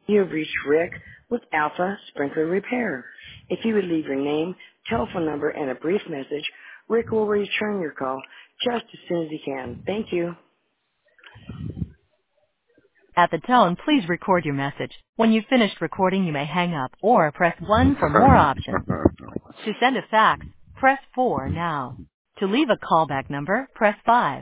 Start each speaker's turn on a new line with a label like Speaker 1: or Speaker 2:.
Speaker 1: You have reached Rick with Alpha Sprinkler Repair. If you would leave your name, telephone number, and a brief message, Rick will return your call just as soon as he can. Thank you.
Speaker 2: At the tone, please record your message. When you've finished recording, you may hang up or press 1 for more options. To send a fax, press 4 now. To leave a callback number, press 5.